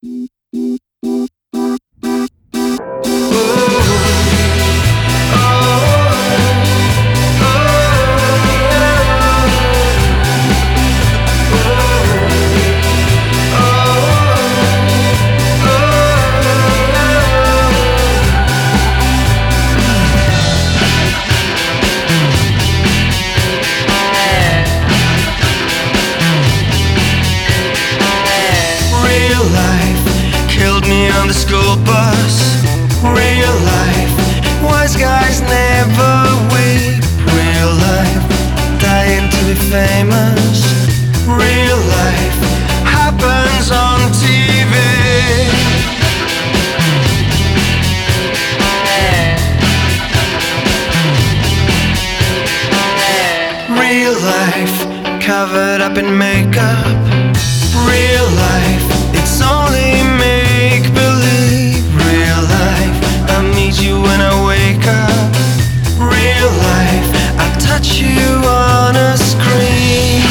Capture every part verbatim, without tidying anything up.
On the school bus, real life, wise guys never weep. Real life, dying to be famous. Real life happens on T V. Real life, covered up in makeup. Real life, it's only make believe. Real life, I meet you when I wake up. Real life, I touch you on a screen.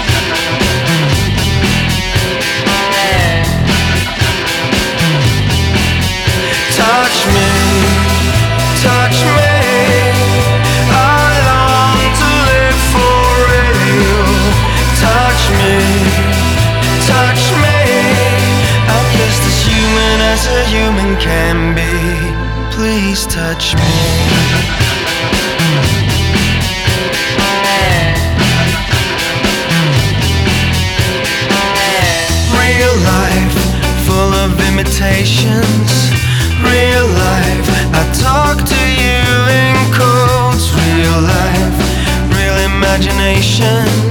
Touch me, touch me, I long to live for real. Touch me, touch me, I'm just as human as a human can be. Please touch me. Real life, full of imitations. Real life, I talk to you in codes. Real life, real imagination.